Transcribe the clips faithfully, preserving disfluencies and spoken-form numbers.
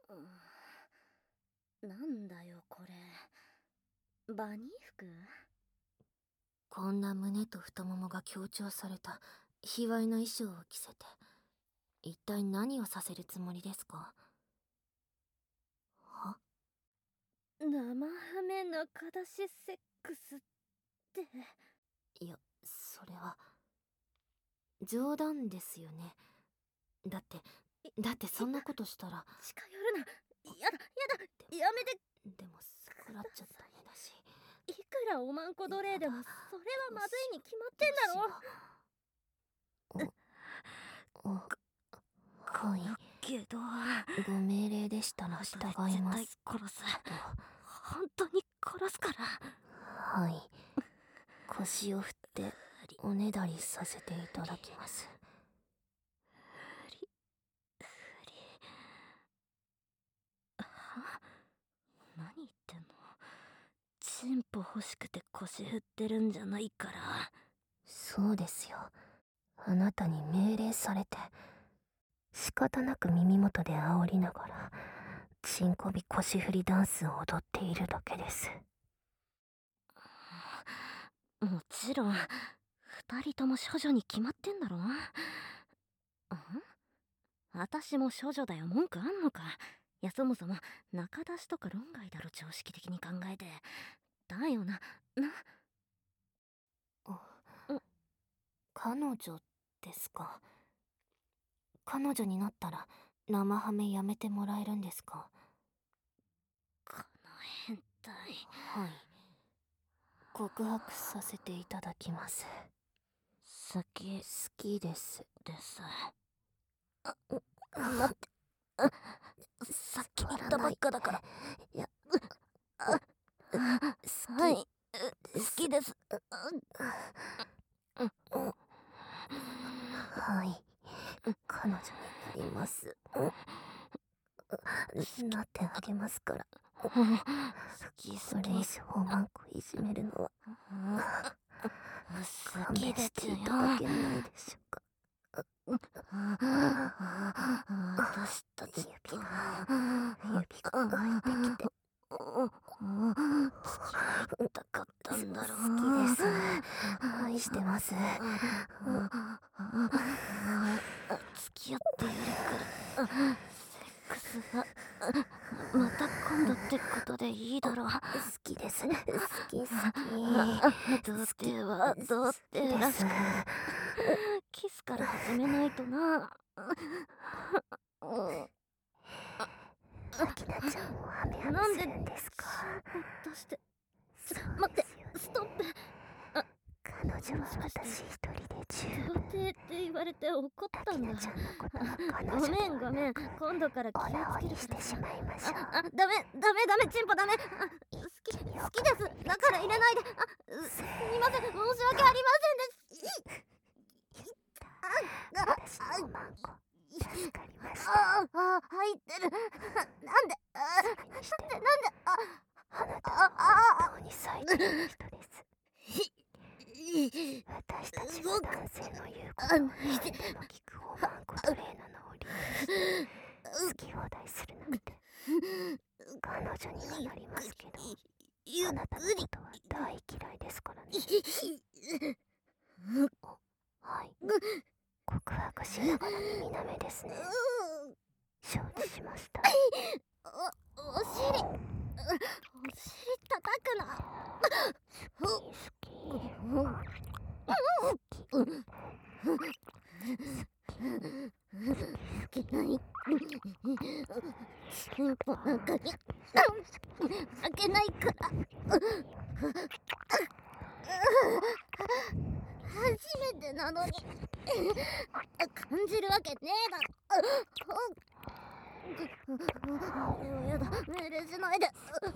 なんだよこれ、バニー服？ こんな胸と太ももが強調された卑猥な衣装を着せて、一体何をさせるつもりですか？は？ 生ハメ中出しセックスって。 いや、それは冗談ですよね。だってだってそんなことしたら。 近寄るな。やだやだ、やめて。 でも逆らっちゃダメだし。 いくらおまんこ奴隷でもそれはまずいに決まってんだろ。 お、お、はい。 けどご命令でしたら従います。 絶対殺す。本当に殺すから。 はい。腰を振っておねだりさせていただきます。 ふりふり。は？何言ってんの？チンポ欲しくて腰振ってるんじゃないから。 そうですよ。あなたに命令されて仕方なく耳元で煽りながらチンコビ腰振りダンスを踊っているだけです。 もちろん二人とも処女に決まってんだろ。ん？私も処女だよ。文句あんのか？いや、そもそも中出しとか論外だろ、常識的に考えて。だよな、な。 彼女ですか？彼女になったら生ハメやめてもらえるんですか？ この変態。 はい。告白させていただきます。 好き好きですです。あ、待って、さっき言ったばっかだから。 いや、 はい、好きです。 はい、彼女になります。なってあげますから。 好き好き。 それ以上マンコいじめるのは好きですよ。 勘弁していただけないでしょうか。 私たち指が指が入ってきて付き合いたかったんだろう。 好きです。愛してます。 付き合ってやるから。セックスはまた今度ってことでいいだろう。好きです。好き好き。 童貞は童貞らしくキスから始めないとな。 アキナちゃんをハメハメするんですか？ 出して。ちょ、待って、ストップ。あ、 彼女は私一人で十分。 童貞って言われて怒ったんだ。 ごめんごめん、今度から気をつけるから。 してしまいましょう。 あ、あ、ダメダメダメ、チンポダメ。あ、好き好きです。だから入れないで。あ、すみません、申し訳ありませんです。 私のおまんこ助かりました。 ああ、入ってる。なんで、なんで、なんで、あ、 あなたは本当に最低な人です。私たちが男性の言うことを何でも聞くおまんこトレーナーのを利用して好き放題するなんて。彼女にはなりますけど、あなたのことは大嫌いですからね。はい、告白しながら耳なめですね。承知しました。 お、お尻、お尻叩くな。 好き好き好きいけない。チンポなんかに開けないから。初めてなのに感じるわけねえだろ。やだ、命令しないで。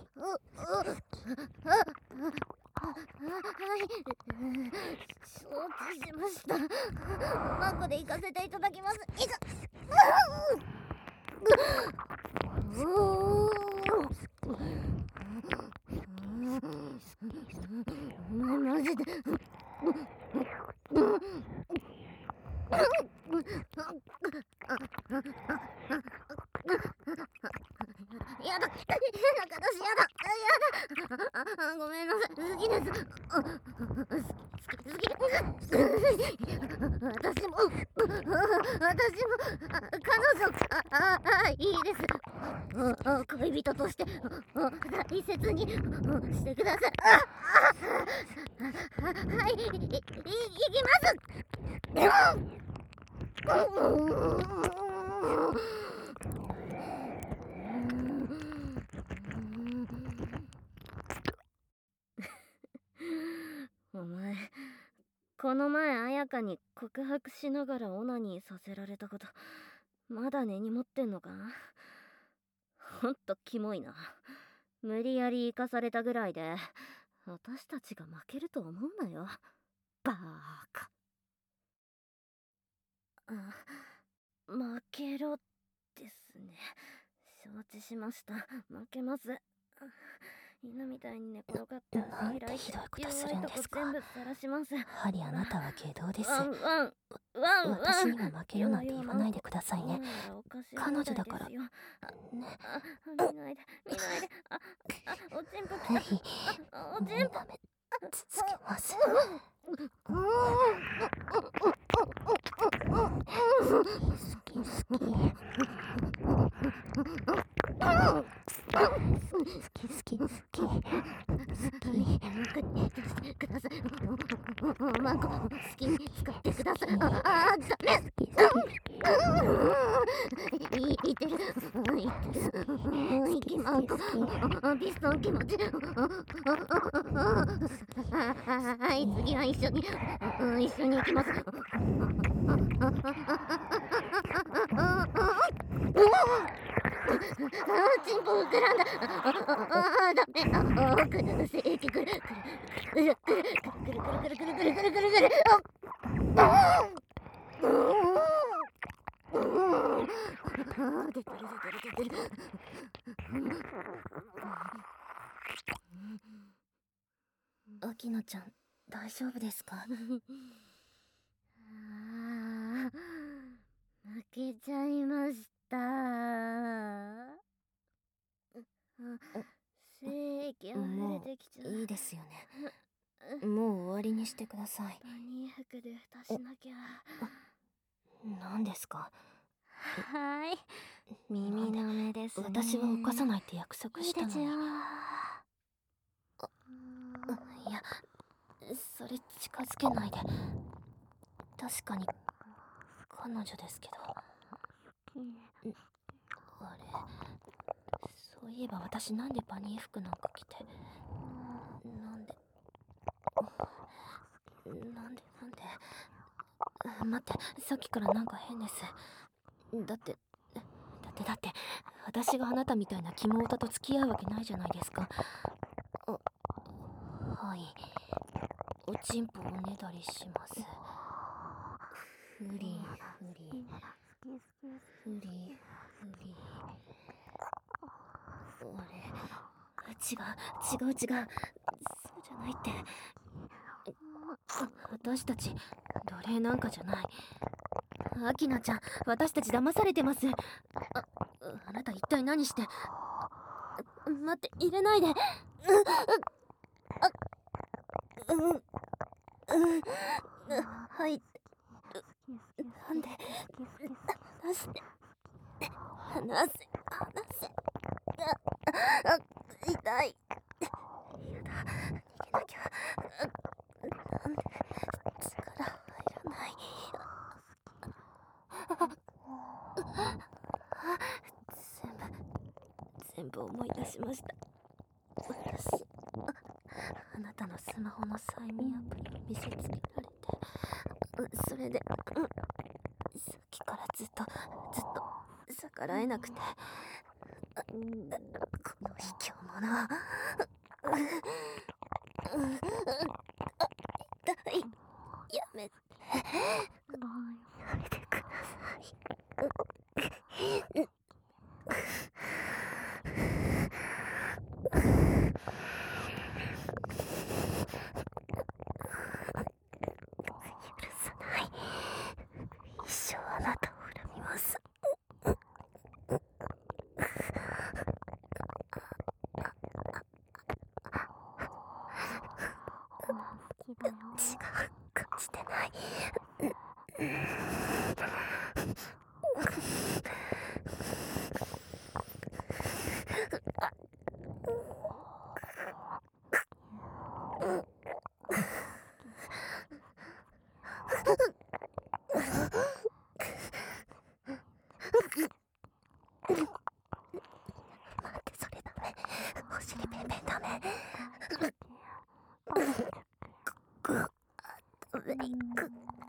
はい、承知しました。おまんこで行かせていただきます。いざ。お前マジでやだ、中出しやだ、やだ、あ、ごめんなさい、好きです。あ、好き、好き、好き。私も、私も、あ、彼女、あ、あ、いいです。あ、あ、恋人として、あ、大切にしてください。あ、あ、はい、い、い、いきます。お前、この前綾香に告白しながらオナニーさせられたことまだ根に持ってんのか？ほんとキモいな。無理やり生かされたぐらいで私たちが負けると思うなよ、バーカ。あ、負けろですね。承知しました。負けます。犬みたいに寝転がってなんてひどいことするんですか。 全部晒します。 やはりあなたは下道です。 ワンワンワンワン。 私には負けるなんて言わないでくださいね。彼女だからね。 見ないで見ないで。あ、あ、おちんぽきた。あ、おちんぽ。 ダメ、続けます。好き好き。好き好き好き好きください。マンコ好きに使ってください。ああ、ダメ。 好き好きいいてる。いてる。いきマンコ。ピストン気持ち。はい、次は一緒に一緒に行きます。チンポ膨らんだ。ああ、ダメ。あ、くるせえきくるくるくるくるくるくるくるくるくるくるくるくるくる。あ、出てる出てる出てる。 秋乃ちゃん、大丈夫ですか？ ああ、負けちゃいました。精液溢れてきちゃう。 いいですよね。もう終わりにしてください。 バニー服で蓋しなきゃ。 何ですか？ はい、耳の目ですね。 私は犯さないって約束したのに。 いいですよ。 いや、それ近づけないで。確かに彼女ですけど。あれ、そういえば私なんでバニー服なんか着て、なんでなんでなんで待って、さっきからなんか変です。だってだってだって私があなたみたいなキモオタと付き合うわけないじゃないですか。あ、はい、おちんぽをねだりします。フリーフリーフリーフリー。あれ、違う違う違う、そうじゃないって。私たち奴隷なんかじゃない。アキナちゃん、私たち騙されてます。あ、あなた一体何して。待って、入れないで。あ、うん、うん、はい。なんで、離して、離せ、離せ。あ、あ、痛い。やだ、逃げなきゃ。なんで力入らない。全部全部思い出しました。私、あなたのスマホの催眠アプリを見せつけられて、それで、うん、さっきからずっとずっと逆らえなくて、この卑怯者。痛い。やめて。やめてください。許さない。一生あなたを恨みます。 待って、それダメ。お尻ペンペンダメ。上行く。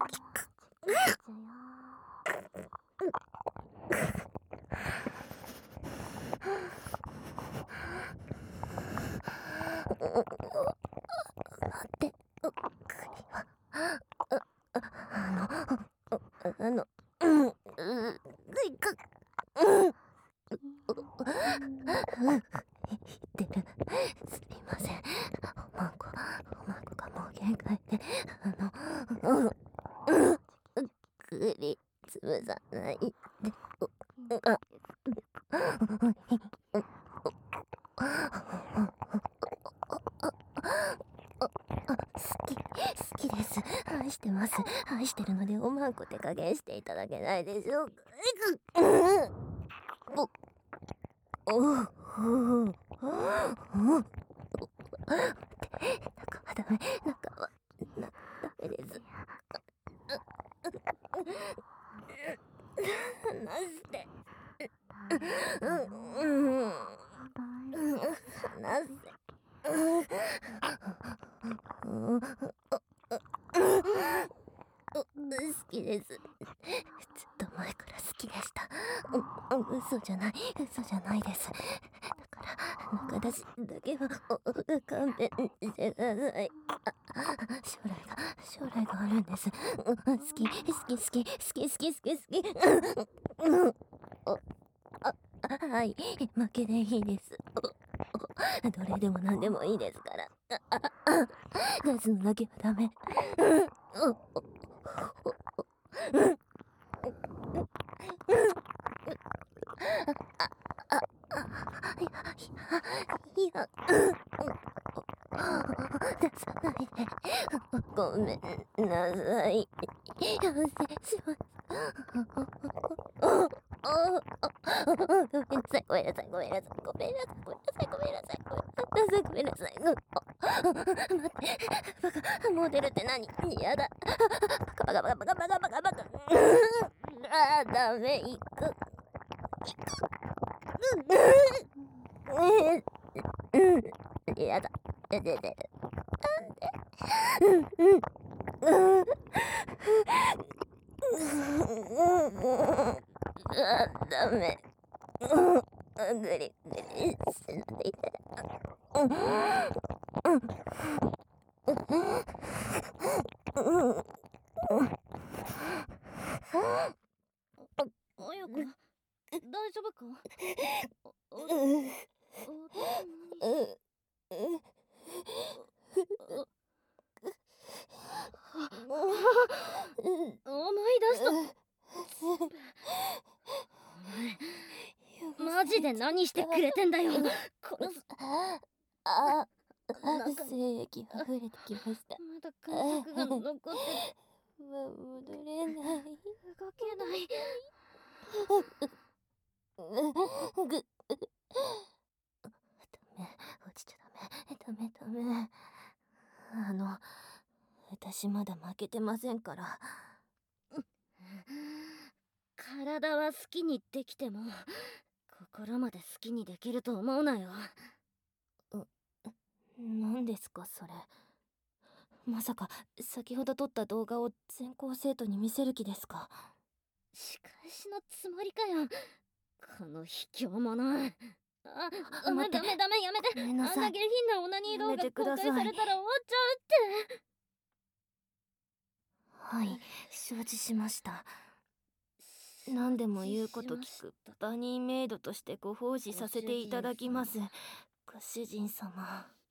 待って、栗はあのあのうんういく言ってる。すいません。おまんこおまんこがもう限界で、あの栗潰さないで。あ好き好きです。愛してます。愛してるのでおまんこ手加減していただけないでしょうか。おおおお中はダメ。中はなダメです。離して離せ。好きです。ずっと前から好きでした。う嘘じゃない嘘じゃないです。だから中出しだけは勘弁してください。将来が将来があるんです。好き好き好き好き好き好き好き。はい負けでいいです。どれでも何でもいいですから。出すのだけはダメ。いや出さないで。ごめんなさい。反省します。ごめんなさいごめんなさいごめんなさいごめんなさいごめんなさいごめんなさいごめんなさいごめんなさい。待ってバカモデルって何？やだ。バカバカバカバカバカバカバカ。あーダメ行く行く。やだ。やだやだ。なんで？うんうんうん。あダメ。グリグリしないで。 あやこ大丈夫か？思い出した。マジで何してくれてんだよ。殺す。 あなんか精液が溢れてきました。 まだ感覚が残ってもう戻れない。 動けない。 ぐダメ落ちちゃダメダメダメ。あの私まだ負けてませんから。 体は好きにできても心まで好きにできると思うなよ。 何ですかそれ。まさか先ほど撮った動画を全校生徒に見せる気ですか？ 仕返しのつもりかよこの卑怯者。あ、ダメ待ってダメダメやめて。 ごめんなさいあんな下品なオナニー動やめ画公てください開されたら終わっちゃうって。 はい承知しました。何でも言うこと聞くバニーメイドとしてご奉仕させていただきますご主人様。